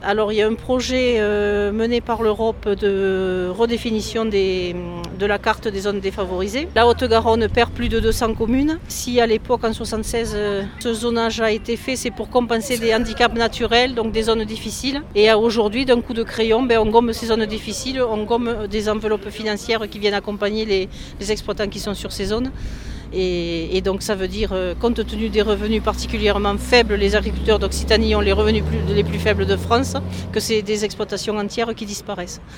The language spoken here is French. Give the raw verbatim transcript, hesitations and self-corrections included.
Alors il y a un projet euh, mené par l'Europe de redéfinition des, de la carte des zones défavorisées. La Haute-Garonne perd plus de deux cents communes. Si à l'époque en soixante-seize euh, ce zonage a été fait, c'est pour compenser des handicaps naturels, donc des zones difficiles. Et aujourd'hui, d'un coup de crayon, ben, on gomme ces zones difficiles, on gomme des enveloppes financières qui viennent accompagner les, les exploitants qui sont sur ces zones. Et, et donc ça veut dire, compte tenu des revenus particulièrement faibles, les agriculteurs d'Occitanie ont les revenus plus, les plus faibles de France, que c'est des exploitations entières qui disparaissent.